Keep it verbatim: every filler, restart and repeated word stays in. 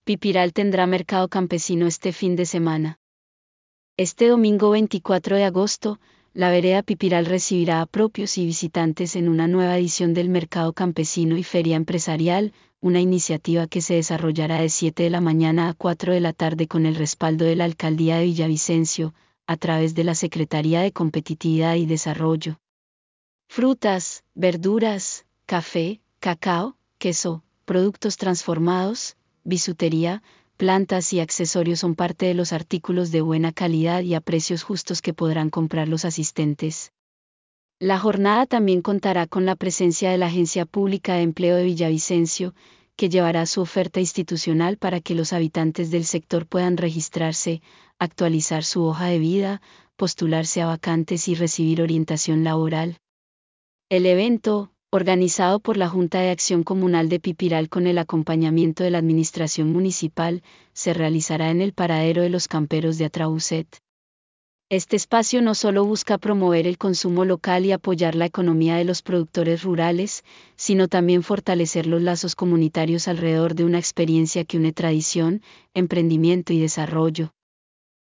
Pipiral tendrá mercado campesino este fin de semana. Este domingo veinticuatro de agosto, la vereda Pipiral recibirá a propios y visitantes en una nueva edición del Mercado Campesino y Feria Empresarial, una iniciativa que se desarrollará de siete de la mañana a cuatro de la tarde con el respaldo de la Alcaldía de Villavicencio, a través de la Secretaría de Competitividad y Desarrollo. Frutas, verduras, café, cacao, queso, productos transformados, bisutería, plantas y accesorios son parte de los artículos de buena calidad y a precios justos que podrán comprar los asistentes. La jornada también contará con la presencia de la Agencia Pública de Empleo de Villavicencio, que llevará su oferta institucional para que los habitantes del sector puedan registrarse, actualizar su hoja de vida, postularse a vacantes y recibir orientación laboral. El evento, organizado por la Junta de Acción Comunal de Pipiral con el acompañamiento de la Administración Municipal, se realizará en el paradero de los camperos de Atrabucet. Este espacio no solo busca promover el consumo local y apoyar la economía de los productores rurales, sino también fortalecer los lazos comunitarios alrededor de una experiencia que une tradición, emprendimiento y desarrollo.